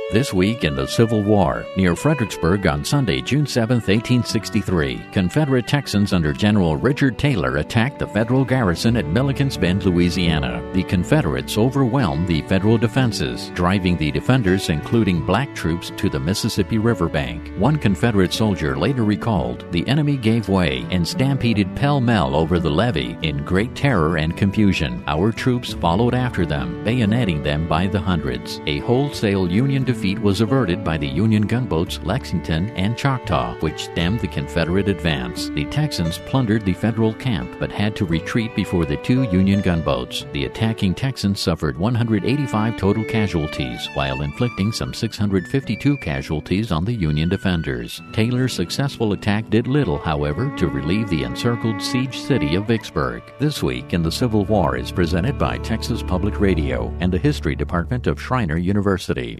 This week in the Civil War, near Fredericksburg on Sunday, June 7, 1863, Confederate Texans under General Richard Taylor attacked the Federal garrison at Milliken's Bend, Louisiana. The Confederates overwhelmed the Federal defenses, driving the defenders, including black troops, to the Mississippi riverbank. One Confederate soldier later recalled, "The enemy gave way and stampeded pell-mell over the levee in great terror and confusion. Our troops followed after them, bayoneting them by the hundreds. A wholesale Union defeat was averted by the Union gunboats Lexington and Choctaw, which stemmed the Confederate advance. The Texans plundered the Federal camp, but had to retreat before the two Union gunboats. The attacking Texans suffered 185 total casualties, while inflicting some 652 casualties on the Union defenders. Taylor's successful attack did little, however, to relieve the encircled siege city of Vicksburg. This Week in the Civil War is presented by Texas Public Radio and the History Department of Schreiner University.